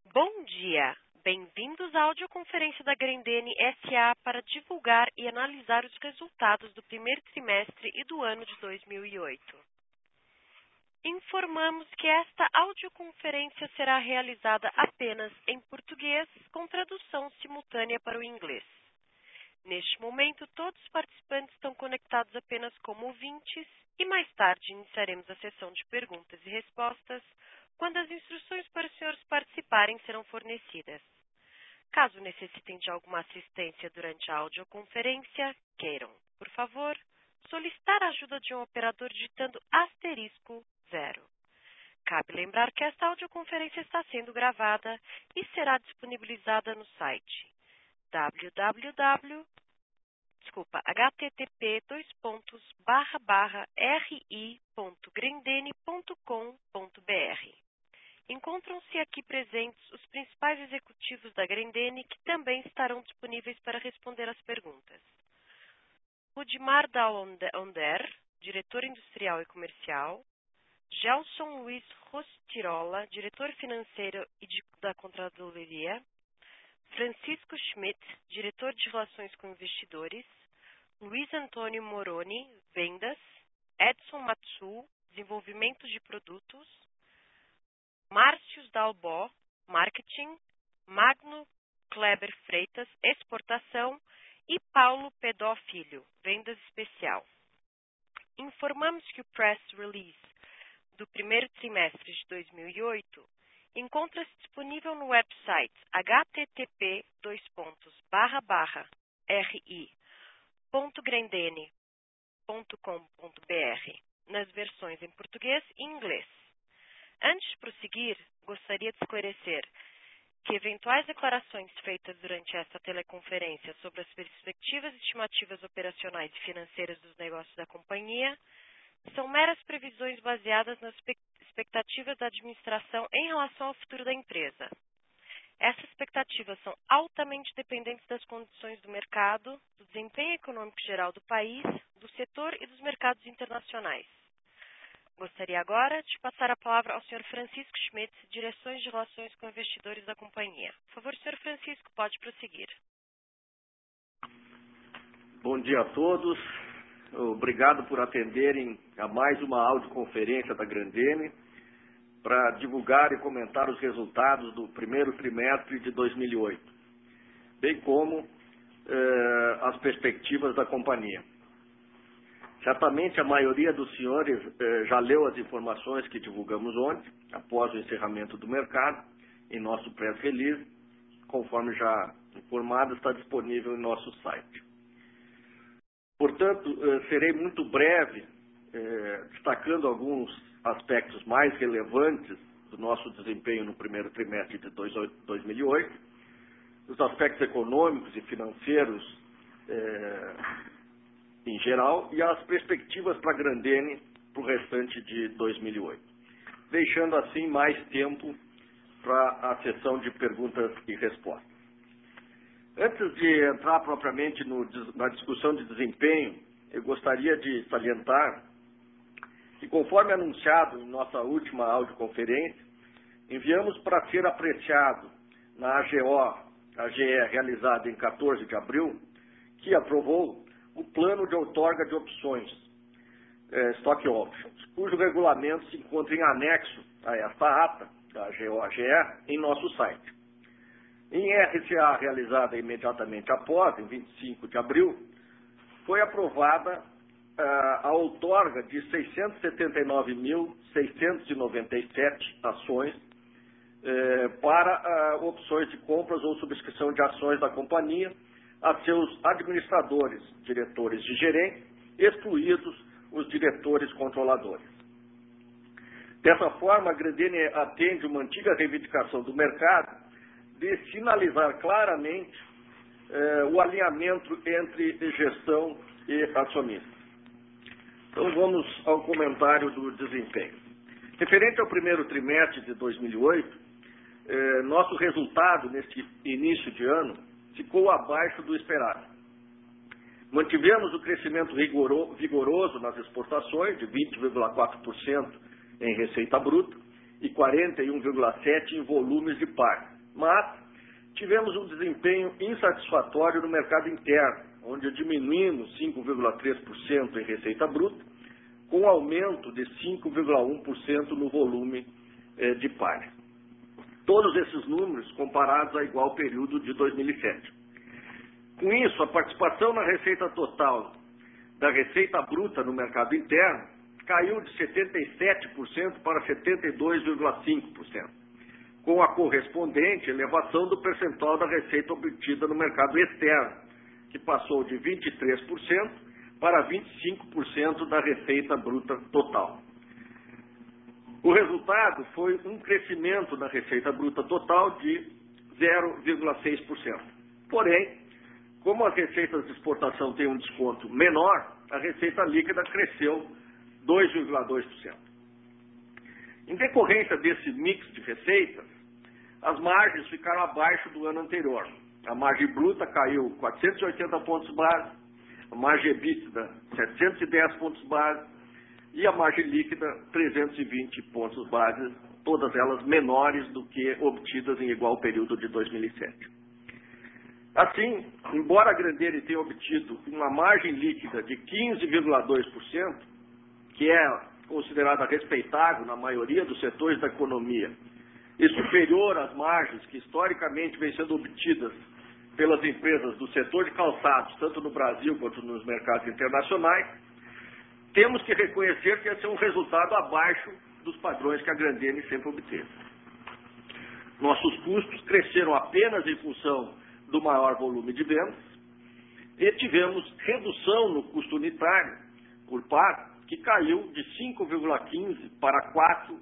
Bom dia! Bem-vindos à audioconferência da Grendene S.A. para divulgar e analisar os resultados do primeiro trimestre e do ano de 2008. Informamos que esta audioconferência será realizada apenas em português, com tradução simultânea para o inglês. Neste momento, todos os participantes estão conectados apenas como ouvintes e mais tarde iniciaremos a sessão de perguntas e respostas, quando as instruções para os senhores participarem serão fornecidas. Caso necessitem de alguma assistência durante a audioconferência, queiram, por favor, solicitar a ajuda de um operador digitando *0. Cabe lembrar que esta audioconferência está sendo gravada e será disponibilizada no site http://ri.grendene.com.br. Encontram-se aqui presentes os principais executivos da Grendene que também estarão disponíveis para responder às perguntas. Rudimar Onder, diretor industrial e comercial. Gelson Luiz Rostirola, diretor financeiro e da Controladoria. Francisco Schmidt, diretor de relações com investidores. Luiz Antônio Moroni, vendas. Edson Matsu, desenvolvimento de produtos. Márcio Dalbó, marketing. Magno Kleber Freitas, exportação. E Paulo Pedó Filho, vendas especial. Informamos que o press release do primeiro trimestre de 2008 encontra-se disponível no website http://ri.grendene.com.br nas versões em português e inglês. Antes de prosseguir, gostaria de esclarecer que eventuais declarações feitas durante esta teleconferência sobre as perspectivas e estimativas operacionais e financeiras dos negócios da companhia são meras previsões baseadas nas expectativas da administração em relação ao futuro da empresa. Essas expectativas são altamente dependentes das condições do mercado, do desempenho econômico geral do país, do setor e dos mercados internacionais. Gostaria agora de passar a palavra ao Sr. Francisco Schmidt, Direções de Relações com Investidores da companhia. Por favor, Sr. Francisco, pode prosseguir. Bom dia a todos. Obrigado por atenderem a mais uma audioconferência da Grendene para divulgar e comentar os resultados do primeiro trimestre de 2008, bem como as perspectivas da companhia. Certamente a maioria dos senhores já leu as informações que divulgamos ontem, após o encerramento do mercado, em nosso press release, conforme já informado, está disponível em nosso site. Portanto, serei muito breve, destacando alguns aspectos mais relevantes do nosso desempenho no primeiro trimestre de 2008, os aspectos econômicos e financeiros em geral e as perspectivas para a Grendene para o restante de 2008, deixando assim mais tempo para a sessão de perguntas e respostas. Antes de entrar propriamente na discussão de desempenho, eu gostaria de salientar que, conforme anunciado em nossa última audioconferência, enviamos para ser apreciado na AGE realizada em 14 de abril, que aprovou o plano de outorga de opções, Stock Options, cujo regulamento se encontra em anexo a esta ata da AGE em nosso site. Em RCA realizada imediatamente após, em 25 de abril, foi aprovada a outorga de 679.697 ações para opções de compras ou subscrição de ações da companhia a seus administradores, diretores e gerentes, excluídos os diretores controladores. Dessa forma, a Grendene atende uma antiga reivindicação do mercado de sinalizar claramente o alinhamento entre gestão e acionista. Então vamos ao comentário do desempenho. Referente ao primeiro trimestre de 2008, nosso resultado neste início de ano ficou abaixo do esperado. Mantivemos o crescimento vigoroso nas exportações, de 20,4% em receita bruta e 41,7% em volumes de par, Mas tivemos um desempenho insatisfatório no mercado interno, onde diminuímos 5,3% em receita bruta, com aumento de 5,1% no volume de palha. Todos esses números comparados a igual período de 2007. Com isso, a participação na receita total da receita bruta no mercado interno caiu de 77% para 72,5%, com a correspondente elevação do percentual da receita obtida no mercado externo, que passou de 23% para 25% da receita bruta total. O resultado foi um crescimento na receita bruta total de 0,6%. Porém, como as receitas de exportação têm um desconto menor, a receita líquida cresceu 2,2%. Em decorrência desse mix de receitas, as margens ficaram abaixo do ano anterior. A margem bruta caiu 480 pontos base, a margem EBITDA 710 pontos base e a margem líquida 320 pontos base, todas elas menores do que obtidas em igual período de 2007. Assim, embora a Grendene tenha obtido uma margem líquida de 15,2%, que é considerada respeitável na maioria dos setores da economia, e superior às margens que historicamente vêm sendo obtidas pelas empresas do setor de calçados, tanto no Brasil quanto nos mercados internacionais, temos que reconhecer que esse é um resultado abaixo dos padrões que a Grendene sempre obteve. Nossos custos cresceram apenas em função do maior volume de vendas e tivemos redução no custo unitário por par, que caiu de 5,15 para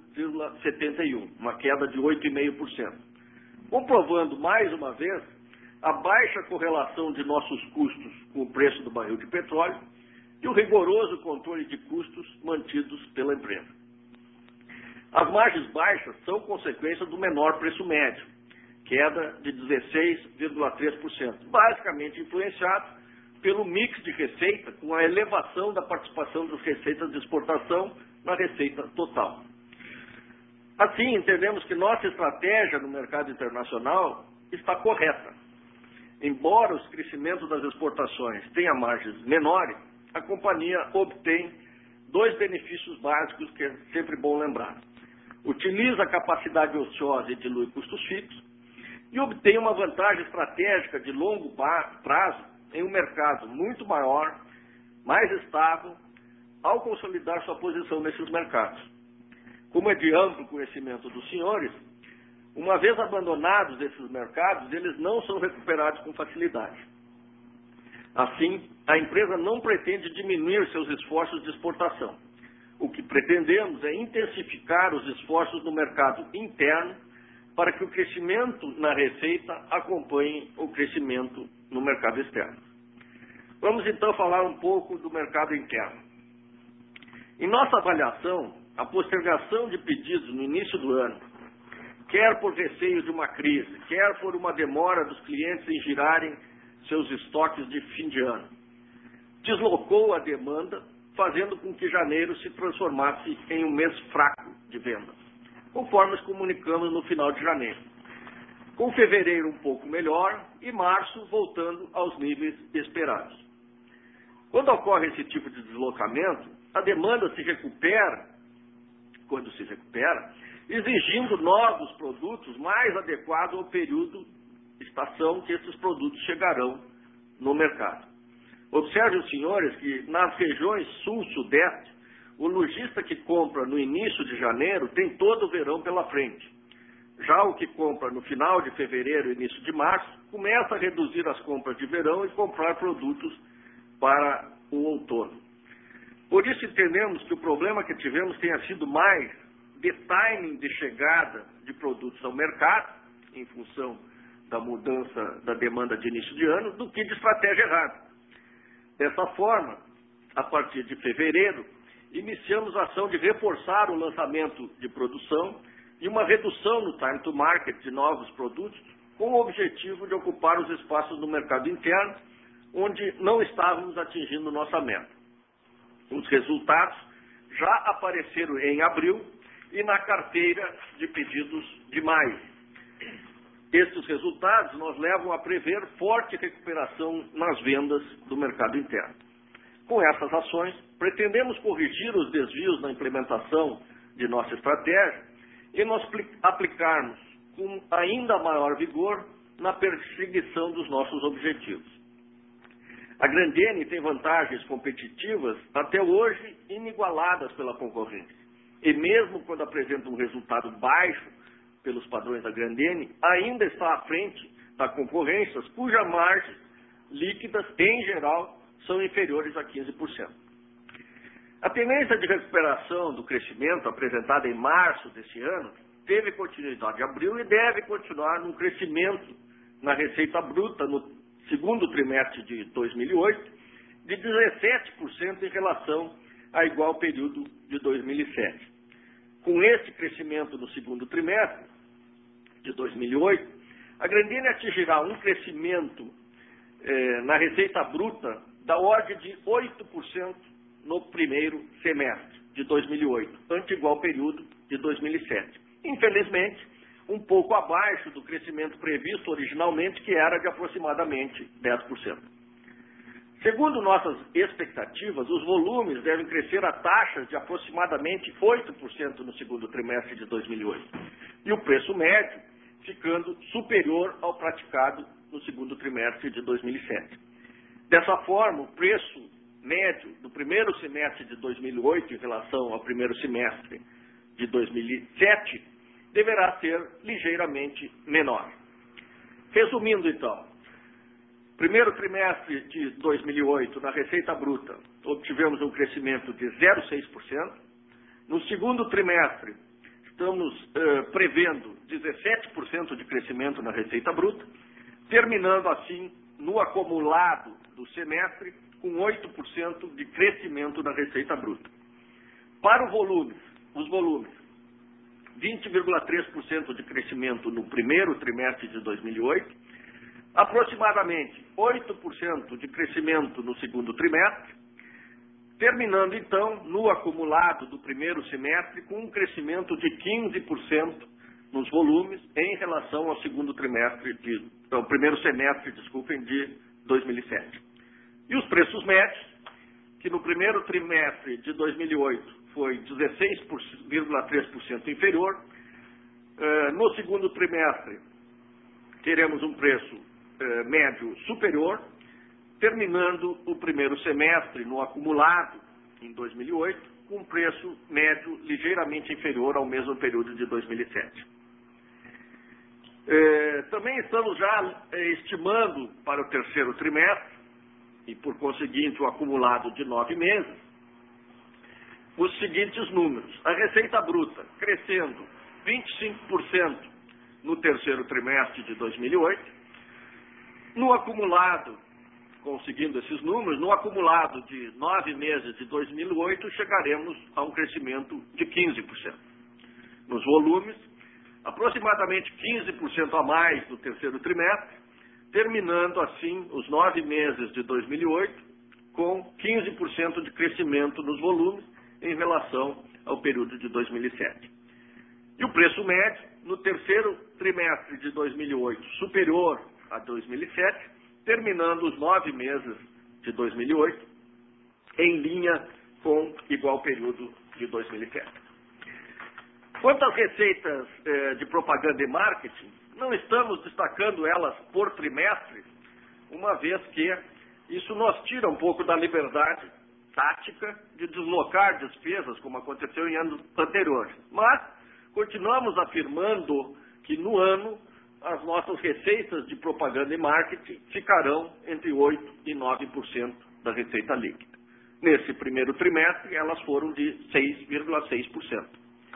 4,71, uma queda de 8,5%. Comprovando mais uma vez a baixa correlação de nossos custos com o preço do barril de petróleo e o rigoroso controle de custos mantidos pela empresa. As margens baixas são consequência do menor preço médio, queda de 16,3%, basicamente influenciado pelo mix de receita com a elevação da participação das receitas de exportação na receita total. Assim, entendemos que nossa estratégia no mercado internacional está correta. Embora os crescimentos das exportações tenham margens menores, a companhia obtém dois benefícios básicos que é sempre bom lembrar. Utiliza a capacidade ociosa e dilui custos fixos e obtém uma vantagem estratégica de longo prazo em um mercado muito maior, mais estável, ao consolidar sua posição nesses mercados. Como é de amplo conhecimento dos senhores, uma vez abandonados esses mercados, eles não são recuperados com facilidade. Assim, a empresa não pretende diminuir seus esforços de exportação. O que pretendemos é intensificar os esforços no mercado interno para que o crescimento na receita acompanhe o crescimento no mercado externo. Vamos então falar um pouco do mercado interno. Em nossa avaliação, a postergação de pedidos no início do ano, quer por receio de uma crise, quer por uma demora dos clientes em girarem seus estoques de fim de ano, deslocou a demanda, fazendo com que janeiro se transformasse em um mês fraco de vendas, conforme nos comunicamos no final de janeiro, com fevereiro um pouco melhor e março voltando aos níveis esperados. Quando ocorre esse tipo de deslocamento, a demanda se recupera, quando se recupera, exigindo novos produtos mais adequados ao período, estação que esses produtos chegarão no mercado. Observe os senhores que nas regiões sul-sudeste, o lojista que compra no início de janeiro tem todo o verão pela frente. Já o que compra no final de fevereiro e início de março, começa a reduzir as compras de verão e comprar produtos para o outono. Por isso entendemos que o problema que tivemos tenha sido mais de timing de chegada de produtos ao mercado, em função da mudança da demanda de início de ano, do que de estratégia errada. Dessa forma, a partir de fevereiro, iniciamos a ação de reforçar o lançamento de produção e uma redução no time to market de novos produtos, com o objetivo de ocupar os espaços no mercado interno, onde não estávamos atingindo nossa meta. Os resultados já apareceram em abril e na carteira de pedidos de maio. Estes resultados nos levam a prever forte recuperação nas vendas do mercado interno. Com essas ações, pretendemos corrigir os desvios na implementação de nossa estratégia e nos aplicarmos com ainda maior vigor na perseguição dos nossos objetivos. A Grendene tem vantagens competitivas até hoje inigualadas pela concorrência. E mesmo quando apresenta um resultado baixo pelos padrões da Grendene, ainda está à frente da concorrência, cujas margens líquidas, em geral, são inferiores a 15%. A tendência de recuperação do crescimento apresentada em março deste ano teve continuidade em abril e deve continuar num crescimento na receita bruta no segundo trimestre de 2008 de 17% em relação a igual período de 2007. Com esse crescimento no segundo trimestre de 2008, a Grendene atingirá um crescimento na receita bruta da ordem de 8% no primeiro semestre de 2008, ante igual período de 2007. Infelizmente, um pouco abaixo do crescimento previsto originalmente, que era de aproximadamente 10%. Segundo nossas expectativas, os volumes devem crescer a taxas de aproximadamente 8% no segundo trimestre de 2008, e o preço médio ficando superior ao praticado no segundo trimestre de 2007. Dessa forma, o preço médio do primeiro semestre de 2008 em relação ao primeiro semestre de 2007 deverá ser ligeiramente menor. Resumindo, então, primeiro trimestre de 2008, na receita bruta, obtivemos um crescimento de 0,6%. No segundo trimestre, estamos prevendo 17% de crescimento na receita bruta, terminando assim, no acumulado do semestre, com 8% de crescimento na receita bruta. Para os volumes, 20,3% de crescimento no primeiro trimestre de 2008, aproximadamente 8% de crescimento no segundo trimestre, terminando então no acumulado do primeiro semestre com um crescimento de 15% nos volumes em relação ao primeiro semestre, de 2007. E os preços médios, que no primeiro trimestre de 2008 foi 16,3% inferior, no segundo trimestre teremos um preço médio superior, terminando o primeiro semestre no acumulado em 2008 com um preço médio ligeiramente inferior ao mesmo período de 2007. Também estamos já estimando para o terceiro trimestre, e por conseguinte o acumulado de 9 meses, os seguintes números. A receita bruta crescendo 25% no terceiro trimestre de 2008. No acumulado, conseguindo esses números, no acumulado de 9 meses de 2008, chegaremos a um crescimento de 15%. Nos volumes, aproximadamente 15% a mais no terceiro trimestre, terminando assim os 9 meses de 2008 com 15% de crescimento nos volumes em relação ao período de 2007. E o preço médio, no terceiro trimestre de 2008, superior a 2007, terminando os 9 meses de 2008, em linha com igual período de 2007. Quanto às receitas de propaganda e marketing, não estamos destacando elas por trimestre, uma vez que isso nos tira um pouco da liberdade tática de deslocar despesas, como aconteceu em anos anteriores. Mas continuamos afirmando que no ano as nossas receitas de propaganda e marketing ficarão entre 8% e 9% da receita líquida. Nesse primeiro trimestre, elas foram de 6,6%.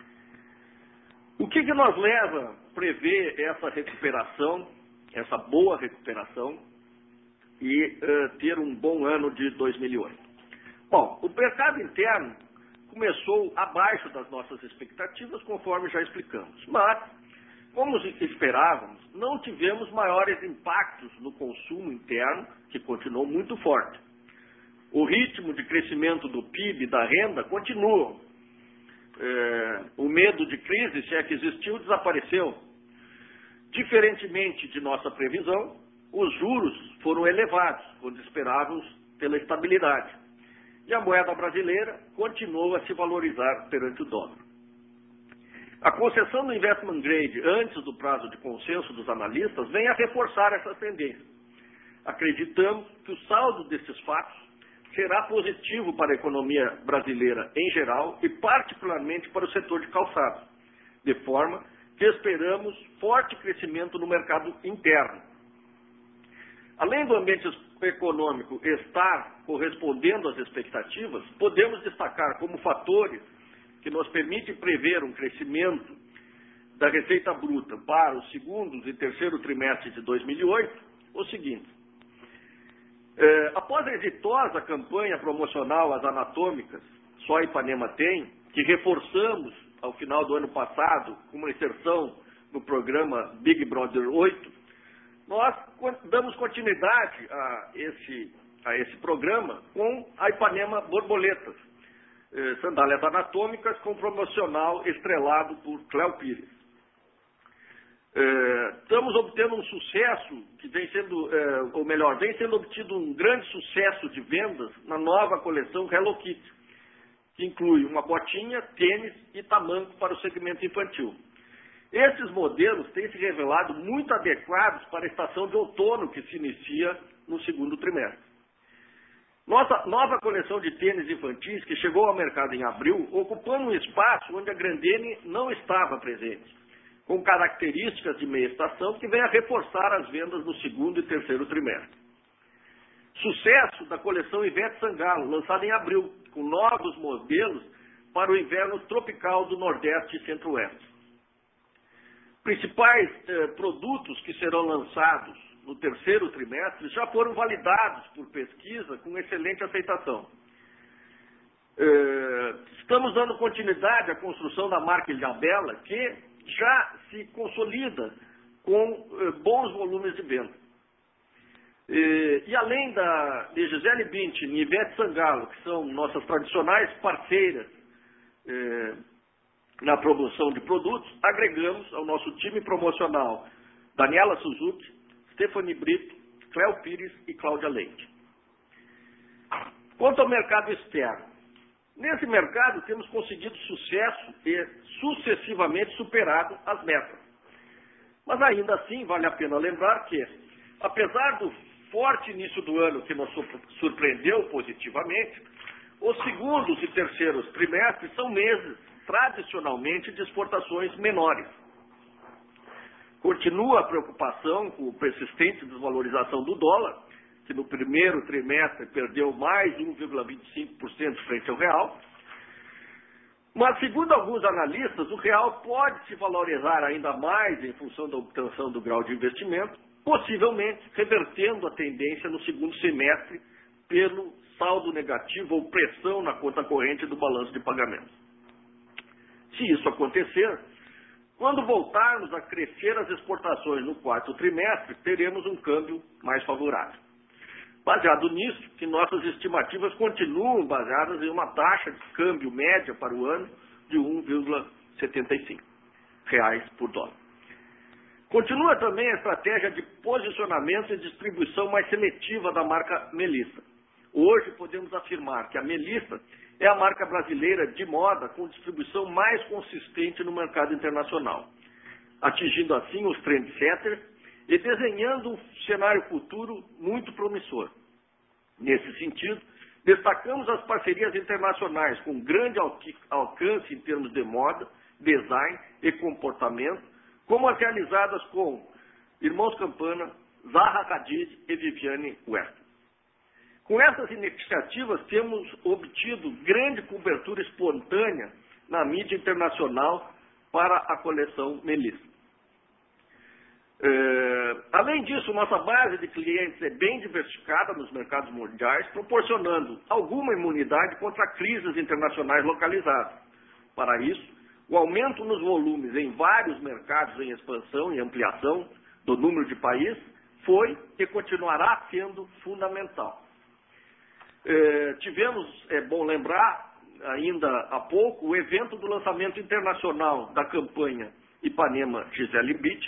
O que nos leva a prever essa recuperação, essa boa recuperação, e ter um bom ano de 2008? Bom, o mercado interno começou abaixo das nossas expectativas, conforme já explicamos. Mas, como esperávamos, não tivemos maiores impactos no consumo interno, que continuou muito forte. O ritmo de crescimento do PIB e da renda continua. O medo de crise, se é que existiu, desapareceu. Diferentemente de nossa previsão, os juros foram elevados, quando esperávamos pela estabilidade, e a moeda brasileira continuou a se valorizar perante o dólar. A concessão do investment grade antes do prazo de consenso dos analistas vem a reforçar essa tendência. Acreditamos que o saldo desses fatos será positivo para a economia brasileira em geral e particularmente para o setor de calçados, de forma que esperamos forte crescimento no mercado interno. Além do ambiente econômico estar correspondendo às expectativas, podemos destacar como fatores que nos permitem prever um crescimento da receita bruta para os segundos e terceiro trimestre de 2008, o seguinte. Após a exitosa campanha promocional às anatômicas, Só Ipanema Tem, que reforçamos ao final do ano passado, com uma inserção no programa Big Brother 8, nós damos continuidade a esse programa com a Ipanema Borboletas, sandálias anatômicas com promocional estrelado por Cléo Pires. Estamos obtendo um sucesso que vem sendo, vem sendo obtido um grande sucesso de vendas na nova coleção Hello Kitty, que inclui uma botinha, tênis e tamanco para o segmento infantil. Esses modelos têm se revelado muito adequados para a estação de outono que se inicia no segundo trimestre. Nossa nova coleção de tênis infantis, que chegou ao mercado em abril, ocupando um espaço onde a Grendene não estava presente, com características de meia estação que vem a reforçar as vendas no segundo e terceiro trimestre. Sucesso da coleção Ivete Sangalo, lançada em abril, com novos modelos para o inverno tropical do Nordeste e Centro-Oeste. Principais produtos que serão lançados no terceiro trimestre já foram validados por pesquisa com excelente aceitação. Estamos dando continuidade à construção da marca Ilhabela, que já se consolida com bons volumes de venda. E além de Gisele Bündchen e Ivete Sangalo, que são nossas tradicionais parceiras na promoção de produtos, agregamos ao nosso time promocional Daniela Suzuki, Stephanie Brito, Cléo Pires e Cláudia Leite. Quanto ao mercado externo, nesse mercado temos conseguido sucesso e sucessivamente superado as metas. Mas ainda assim vale a pena lembrar que, apesar do forte início do ano que nos surpreendeu positivamente, os segundos e terceiros trimestres são meses tradicionalmente de exportações menores. Continua a preocupação com a persistente desvalorização do dólar, que no primeiro trimestre perdeu mais de 1,25% frente ao real. Mas, segundo alguns analistas, o real pode se valorizar ainda mais em função da obtenção do grau de investimento, possivelmente revertendo a tendência no segundo semestre pelo saldo negativo ou pressão na conta corrente do balanço de pagamentos. Se isso acontecer, quando voltarmos a crescer as exportações no quarto trimestre, teremos um câmbio mais favorável. Baseado nisso, que nossas estimativas continuam baseadas em uma taxa de câmbio média para o ano de 1,75 reais por dólar. Continua também a estratégia de posicionamento e distribuição mais seletiva da marca Melissa. Hoje podemos afirmar que a Melissa é a marca brasileira de moda com distribuição mais consistente no mercado internacional, atingindo assim os trendsetters e desenhando um cenário futuro muito promissor. Nesse sentido, destacamos as parcerias internacionais com grande alcance em termos de moda, design e comportamento, como as realizadas com Irmãos Campana, Zaha Hadid e Vivienne Westwood. Com essas iniciativas, temos obtido grande cobertura espontânea na mídia internacional para a coleção Melissa. Além disso, nossa base de clientes é bem diversificada nos mercados mundiais, proporcionando alguma imunidade contra crises internacionais localizadas. Para isso, o aumento nos volumes em vários mercados em expansão e ampliação do número de países foi e continuará sendo fundamental. Tivemos, é bom lembrar, ainda há pouco, o evento do lançamento internacional da campanha Ipanema Gisele Bündchen,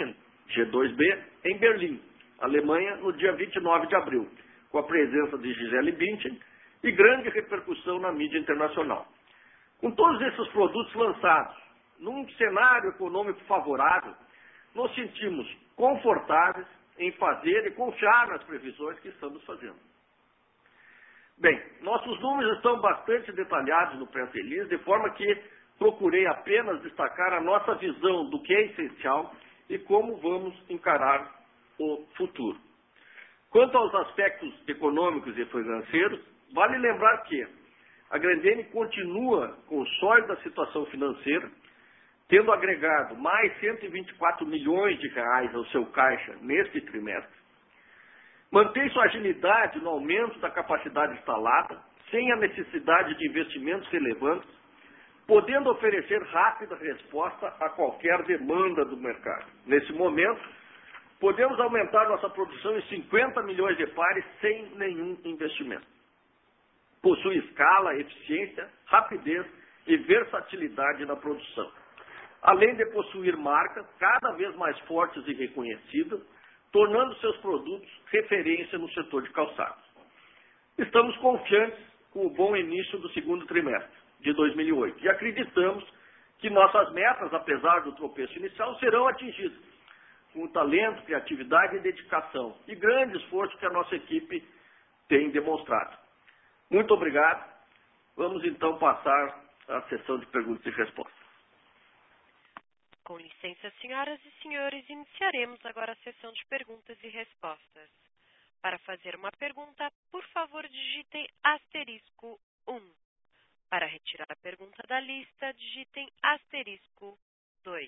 G2B, em Berlim, Alemanha, no dia 29 de abril, com a presença de Gisele Bündchen e grande repercussão na mídia internacional. Com todos esses produtos lançados, num cenário econômico favorável, nos sentimos confortáveis em fazer e confiar nas previsões que estamos fazendo. Bem, nossos números estão bastante detalhados no press release, de forma que procurei apenas destacar a nossa visão do que é essencial e como vamos encarar o futuro. Quanto aos aspectos econômicos e financeiros, vale lembrar que a Grendene continua com sólida situação financeira, tendo agregado mais 124 milhões de reais ao seu caixa neste trimestre. Mantém sua agilidade no aumento da capacidade instalada, sem a necessidade de investimentos relevantes, podendo oferecer rápida resposta a qualquer demanda do mercado. Nesse momento, podemos aumentar nossa produção em 50 milhões de pares sem nenhum investimento. Possui escala, eficiência, rapidez e versatilidade na produção, além de possuir marcas cada vez mais fortes e reconhecidas, tornando seus produtos referência no setor de calçados. Estamos confiantes com o bom início do segundo trimestre de 2008 e acreditamos que nossas metas, apesar do tropeço inicial, serão atingidas com o talento, criatividade e dedicação e grande esforço que a nossa equipe tem demonstrado. Muito obrigado. Vamos então passar à sessão de perguntas e respostas. Com licença, senhoras e senhores, iniciaremos agora a sessão de perguntas e respostas. Para fazer uma pergunta, por favor, digitem asterisco 1. Para retirar a pergunta da lista, digitem asterisco 2.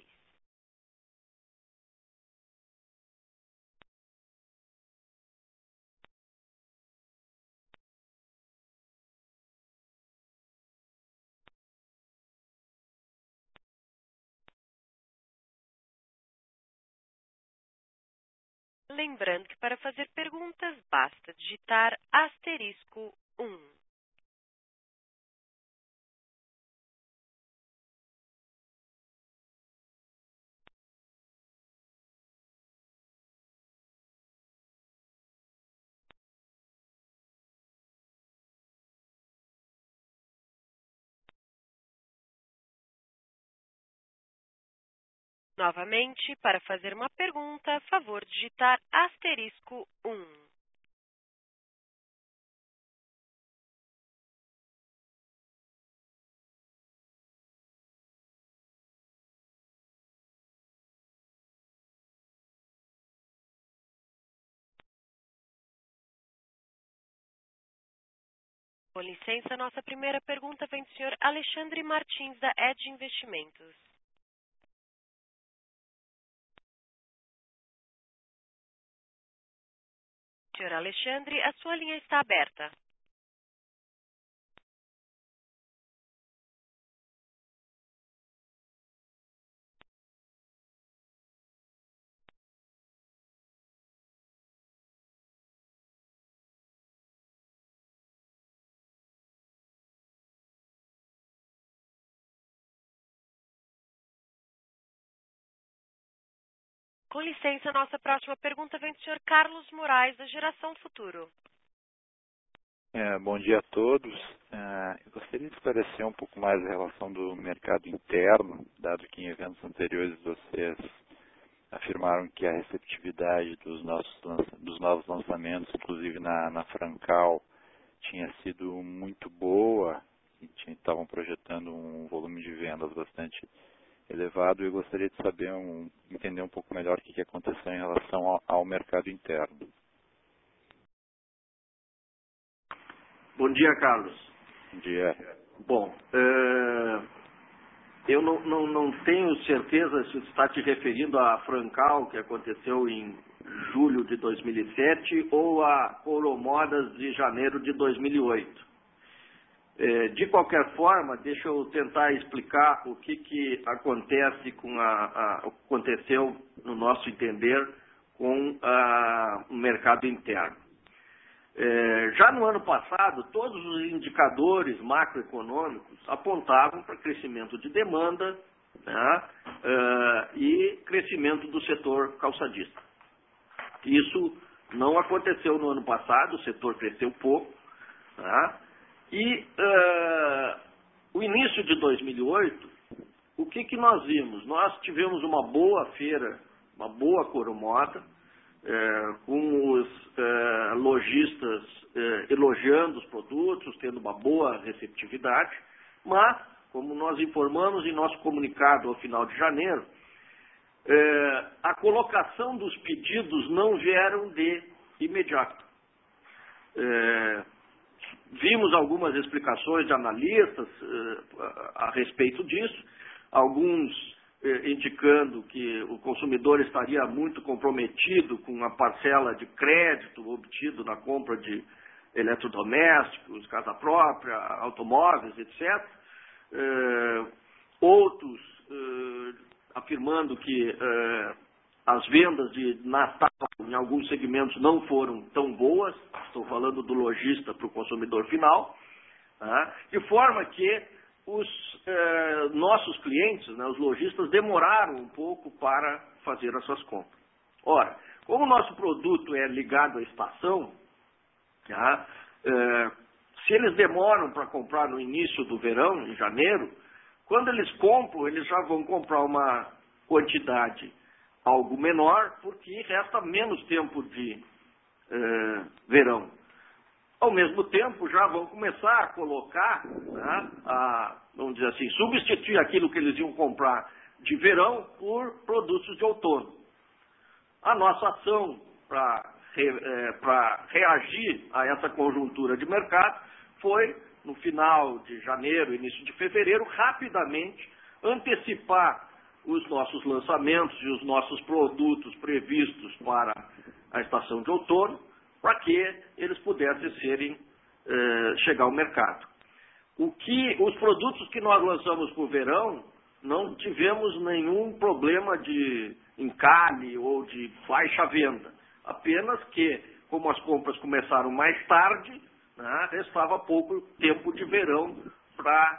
Lembrando que para fazer perguntas, basta digitar asterisco 1. Novamente, para fazer uma pergunta, favor digitar asterisco 1. Com licença, nossa primeira pergunta vem do senhor Alexandre Martins, da Edge Investimentos. Senhor Alexandre, a sua linha está aberta. Com licença, nossa próxima pergunta vem do senhor Carlos Moraes, da Geração Futuro. Bom dia a todos. Eu gostaria de esclarecer um pouco mais a relação do mercado interno, dado que em eventos anteriores vocês afirmaram que a receptividade dos novos lançamentos, inclusive na Francal, tinha sido muito boa e estavam projetando um volume de vendas bastante elevado. Eu gostaria de saber, entender um pouco melhor o que aconteceu em relação ao mercado interno. Bom dia, Carlos. Bom dia. Bom, eu não tenho certeza se você está te referindo à Francal, que aconteceu em julho de 2007, ou a Coromodas de janeiro de 2008. De qualquer forma, deixa eu tentar explicar o que acontece aconteceu, no nosso entender, com o mercado interno. Já no ano passado, todos os indicadores macroeconômicos apontavam para crescimento de demanda né, e crescimento do setor calçadista. Isso não aconteceu no ano passado, o setor cresceu pouco, né, e o início de 2008, o que nós vimos? Nós tivemos uma boa feira, uma boa Coromoda, com os lojistas elogiando os produtos, tendo uma boa receptividade, mas, como nós informamos em nosso comunicado ao final de janeiro, a colocação dos pedidos não vieram de imediato. Vimos algumas explicações de analistas a respeito disso, alguns indicando que o consumidor estaria muito comprometido com a parcela de crédito obtido na compra de eletrodomésticos, casa própria, automóveis, etc. Outros afirmando que as vendas de Natal em alguns segmentos não foram tão boas, estou falando do lojista para o consumidor final, tá? De forma que os nossos clientes, né, os lojistas, demoraram um pouco para fazer as suas compras. Ora, como o nosso produto é ligado à estação, tá, se eles demoram para comprar no início do verão, em janeiro, quando eles compram, eles já vão comprar uma quantidade algo menor, porque resta menos tempo de verão. Ao mesmo tempo, já vão começar a colocar, né, vamos dizer assim, substituir aquilo que eles iam comprar de verão por produtos de outono. A nossa ação para reagir a essa conjuntura de mercado foi, no final de janeiro, início de fevereiro, rapidamente antecipar os nossos lançamentos e os nossos produtos previstos para a estação de outono, para que eles pudessem chegar ao mercado. Os produtos que nós lançamos para o verão, não tivemos nenhum problema de encalhe ou de baixa venda. Apenas que, como as compras começaram mais tarde, né, restava pouco tempo de verão para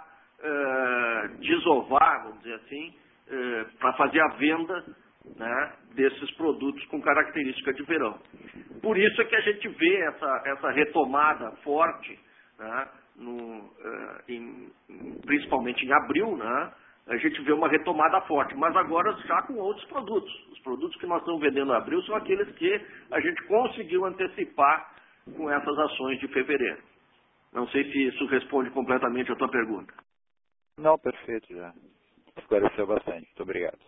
desovar, vamos dizer assim, para fazer a venda, né, desses produtos com característica de verão. Por isso é que a gente vê essa retomada forte, né, principalmente em abril, né, a gente vê uma retomada forte, mas agora já com outros produtos. Os produtos que nós estamos vendendo em abril são aqueles que a gente conseguiu antecipar com essas ações de fevereiro. Não sei se isso responde completamente a tua pergunta. Não, perfeito, já esclareceu bastante. Muito obrigado.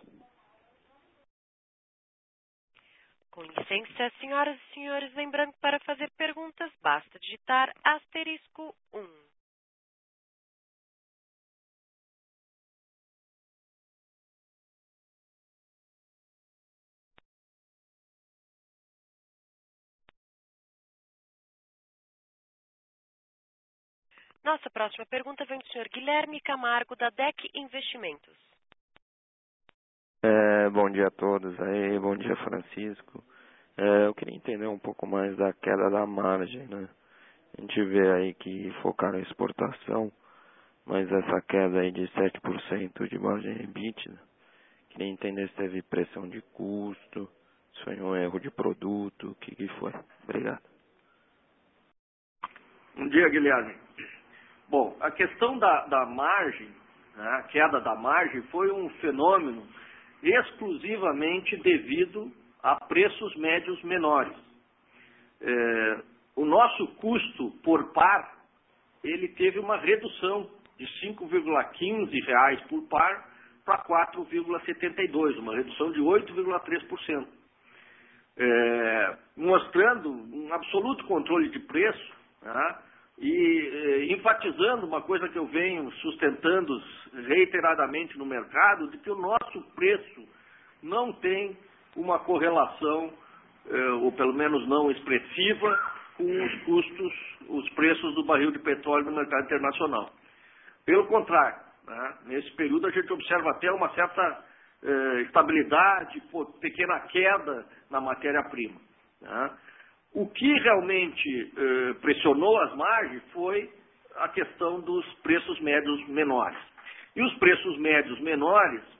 Com licença, senhoras e senhores, lembrando que para fazer perguntas basta digitar *1. Nossa próxima pergunta vem do senhor Guilherme Camargo, da DEC Investimentos. Bom dia a todos aí, bom dia Francisco. Eu queria entender um pouco mais da queda da margem, né? A gente vê aí que focaram em exportação, mas essa queda aí de 7% de margem EBITDA, queria entender se teve pressão de custo, se foi um erro de produto, o que foi. Obrigado. Bom dia, Guilherme. Bom, a questão da margem, né, a queda da margem, foi um fenômeno exclusivamente devido a preços médios menores. O nosso custo por par, ele teve uma redução de R$ 5,15 por par para 4,72, uma redução de 8,3%, mostrando um absoluto controle de preço, né, e enfatizando uma coisa que eu venho sustentando reiteradamente no mercado, de que o nosso preço não tem uma correlação, ou pelo menos não expressiva, com os custos, os preços do barril de petróleo no mercado internacional. Pelo contrário, né, nesse período a gente observa até uma certa estabilidade, pequena queda na matéria-prima, né. O que realmente pressionou as margens foi a questão dos preços médios menores. E os preços médios menores,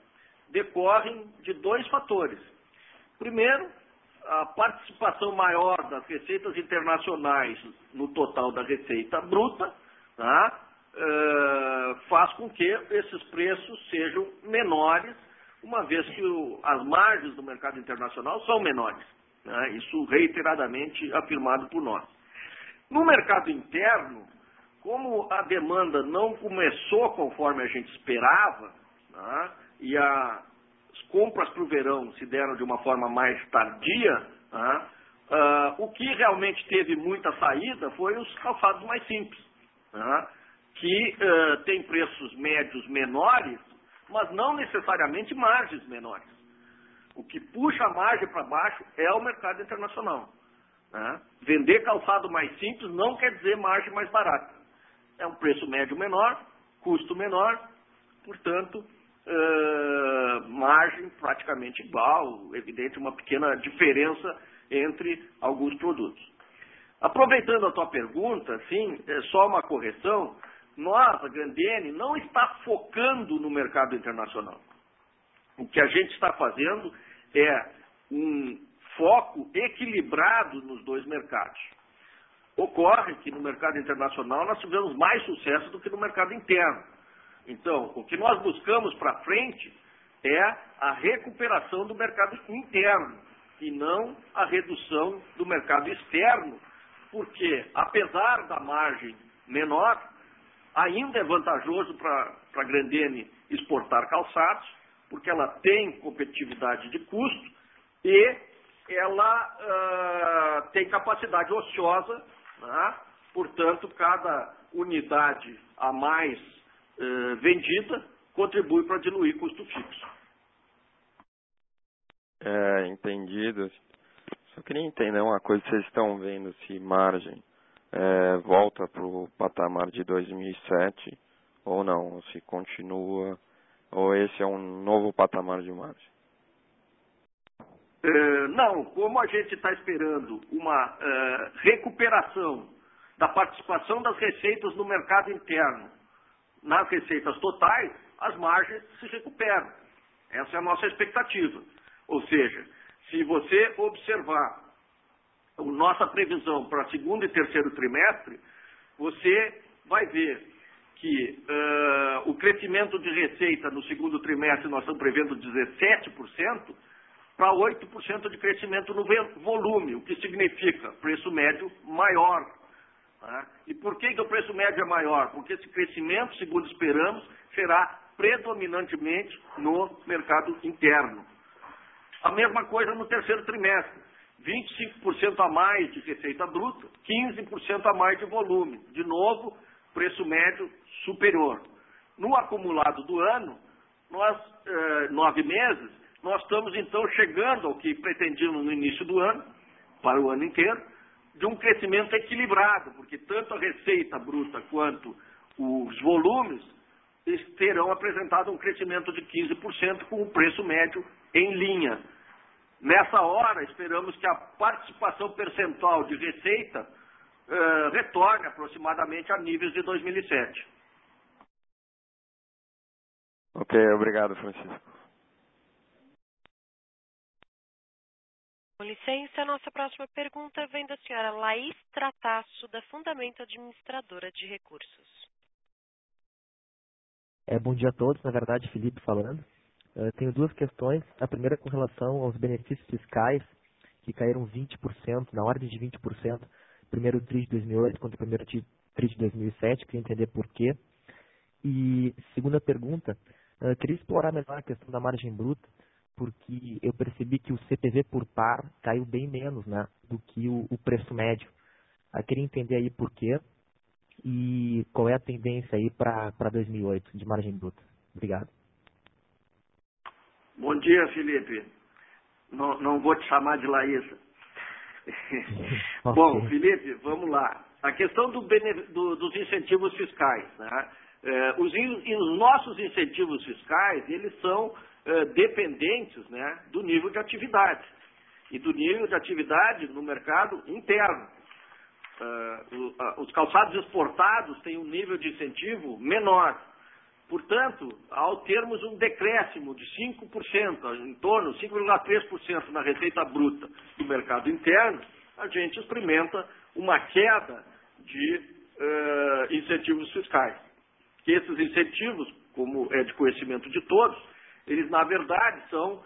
decorrem de dois fatores. Primeiro, a participação maior das receitas internacionais no total da receita bruta, tá? Faz com que esses preços sejam menores, uma vez que as margens do mercado internacional são menores, né? Isso reiteradamente afirmado por nós. No mercado interno, como a demanda não começou conforme a gente esperava, né? E as compras para o verão se deram de uma forma mais tardia, né? O que realmente teve muita saída foi os calçados mais simples, né? Que tem preços médios menores, mas não necessariamente margens menores. O que puxa a margem para baixo é o mercado internacional, né? Vender calçado mais simples não quer dizer margem mais barata. É um preço médio menor, custo menor, portanto, margem praticamente igual, evidente uma pequena diferença entre alguns produtos. Aproveitando a tua pergunta, sim, só uma correção, nós, a Grendene, não está focando no mercado internacional. O que a gente está fazendo é um foco equilibrado nos dois mercados. Ocorre que no mercado internacional nós tivemos mais sucesso do que no mercado interno. Então, o que nós buscamos para frente é a recuperação do mercado interno e não a redução do mercado externo, porque, apesar da margem menor, ainda é vantajoso para a Grendene exportar calçados, porque ela tem competitividade de custo e ela tem capacidade ociosa, né? Portanto, cada unidade a mais vendida contribui para diluir custo fixo. Entendido. Só queria entender uma coisa, vocês estão vendo se margem volta para o patamar de 2007 ou não, se continua, ou esse é um novo patamar de margem? Não, como a gente está esperando uma recuperação da participação das receitas no mercado interno nas receitas totais, as margens se recuperam. Essa é a nossa expectativa. Ou seja, se você observar a nossa previsão para segundo e terceiro trimestre, você vai ver que o crescimento de receita no segundo trimestre nós estamos prevendo 17%, para 8% de crescimento no volume, o que significa preço médio maior. Tá? E por que o preço médio é maior? Porque esse crescimento, segundo esperamos, será predominantemente no mercado interno. A mesma coisa no terceiro trimestre. 25% a mais de receita bruta, 15% a mais de volume. De novo, preço médio superior. No acumulado do ano, nós, 9 meses, nós estamos então chegando ao que pretendíamos no início do ano, para o ano inteiro, de um crescimento equilibrado, porque tanto a receita bruta quanto os volumes terão apresentado um crescimento de 15% com o preço médio em linha. Nessa hora, esperamos que a participação percentual de receita retorne aproximadamente a níveis de 2007. Ok, obrigado, Francisco. Com licença, a nossa próxima pergunta vem da senhora Laís Tratasso, da Fundamento Administradora de Recursos. Bom dia a todos, na verdade, Felipe falando. Tenho duas questões. A primeira com relação aos benefícios fiscais, que caíram 20%, na ordem de 20%, primeiro TRI de 2008 contra o primeiro TRI de 2007, queria entender por quê. E segunda pergunta, queria explorar melhor a questão da margem bruta, porque eu percebi que o CPV por par caiu bem menos, né, do que o preço médio. Queria entender aí por quê e qual é a tendência aí para 2008 de margem bruta. Obrigado. Bom dia, Felipe. Não vou te chamar de Laísa. Okay. Bom, Felipe, vamos lá. A questão dos incentivos fiscais, né? Os nossos incentivos fiscais, eles são dependentes, né, do nível de atividade e do nível de atividade no mercado interno. Os calçados exportados têm um nível de incentivo menor. Portanto, ao termos um decréscimo de 5%, em torno de 5,3% na receita bruta do mercado interno, a gente experimenta uma queda de incentivos fiscais. Que esses incentivos, como é de conhecimento de todos, eles na verdade são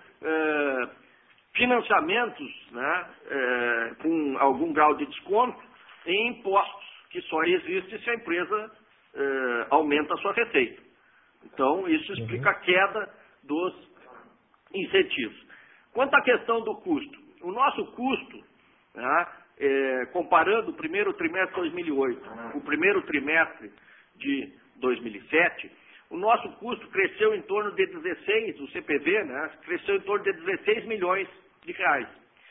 financiamentos, né, com algum grau de desconto em impostos, que só existe se a empresa aumenta a sua receita. Então, isso explica a queda dos incentivos. Quanto à questão do custo, o nosso custo, né, comparando o primeiro trimestre de 2008 com o primeiro trimestre de 2007, o nosso custo cresceu em torno de 16, o CPV, né, cresceu em torno de 16 milhões de reais.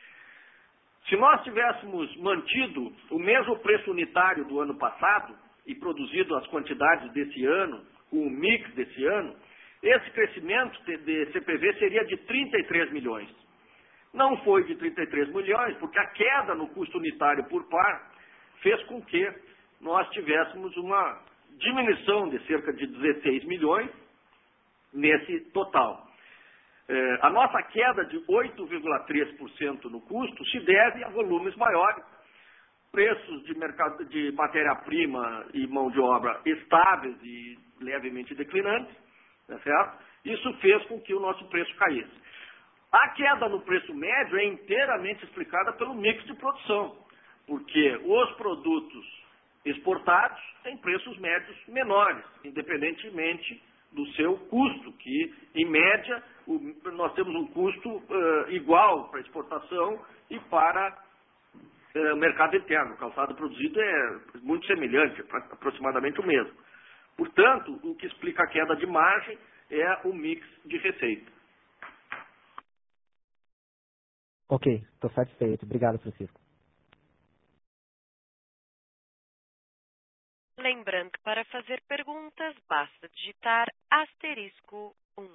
Se nós tivéssemos mantido o mesmo preço unitário do ano passado e produzido as quantidades desse ano, com o mix desse ano, esse crescimento de CPV seria de 33 milhões. Não foi de 33 milhões, porque a queda no custo unitário por par fez com que nós tivéssemos uma diminuição de cerca de 16 milhões nesse total. A nossa queda de 8,3% no custo se deve a volumes maiores, preços de mercado de matéria-prima e mão de obra estáveis e levemente declinantes, tá certo? Isso fez com que o nosso preço caísse. A queda no preço médio é inteiramente explicada pelo mix de produção, porque os produtos exportados têm preços médios menores, independentemente do seu custo, que, em média, nós temos um custo igual para exportação e para o mercado interno. O calçado produzido é muito semelhante, aproximadamente o mesmo. Portanto, o que explica a queda de margem é o mix de receita. Ok, estou satisfeito. Obrigado, Francisco. Lembrando que para fazer perguntas, basta digitar *1.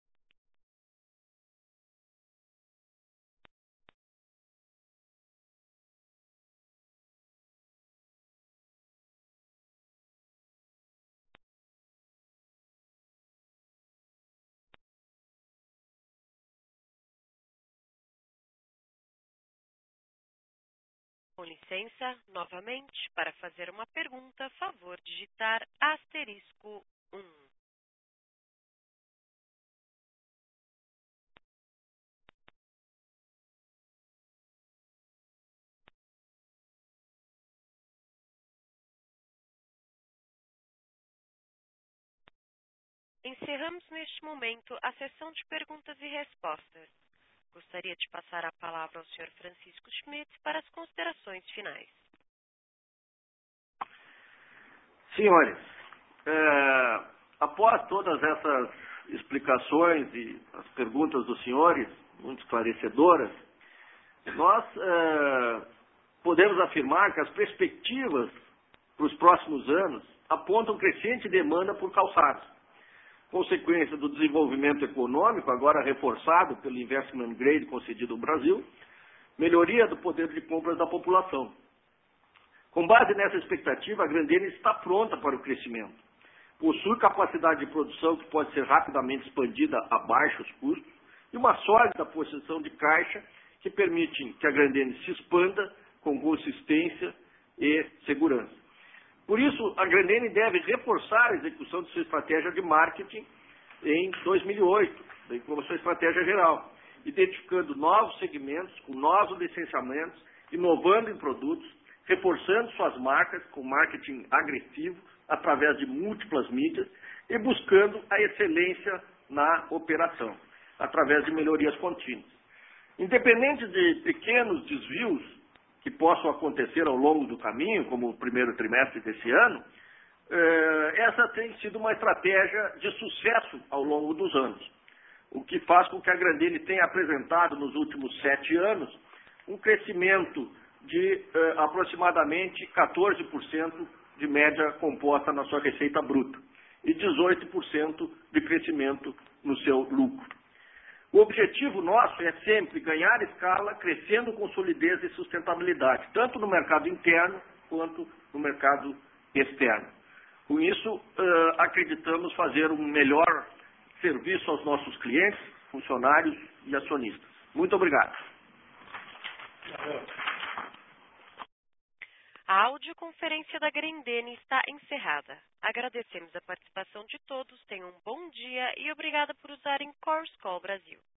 Com licença, novamente, para fazer uma pergunta, favor digitar *1. Encerramos neste momento a sessão de perguntas e respostas. Gostaria de passar a palavra ao Sr. Francisco Schmidt para as considerações finais. Senhores, após todas essas explicações e as perguntas dos senhores, muito esclarecedoras, nós podemos afirmar que as perspectivas para os próximos anos apontam crescente demanda por calçados, consequência do desenvolvimento econômico, agora reforçado pelo investment grade concedido ao Brasil, melhoria do poder de compras da população. Com base nessa expectativa, a Grendene está pronta para o crescimento. Possui capacidade de produção que pode ser rapidamente expandida a baixos custos e uma sólida posição de caixa que permite que a Grendene se expanda com consistência e segurança. Por isso, a Grendene deve reforçar a execução de sua estratégia de marketing em 2008, bem como a sua estratégia geral, identificando novos segmentos, com novos licenciamentos, inovando em produtos, reforçando suas marcas com marketing agressivo, através de múltiplas mídias, e buscando a excelência na operação, através de melhorias contínuas. Independente de pequenos desvios que possam acontecer ao longo do caminho, como o primeiro trimestre desse ano, essa tem sido uma estratégia de sucesso ao longo dos anos, o que faz com que a Grendene tenha apresentado nos últimos 7 anos um crescimento de aproximadamente 14% de média composta na sua receita bruta e 18% de crescimento no seu lucro. O objetivo nosso é sempre ganhar escala, crescendo com solidez e sustentabilidade, tanto no mercado interno quanto no mercado externo. Com isso, acreditamos fazer um melhor serviço aos nossos clientes, funcionários e acionistas. Muito obrigado. A audioconferência da Grendene está encerrada. Agradecemos a participação de todos, tenham um bom dia e obrigada por usarem Chorus Call Brasil.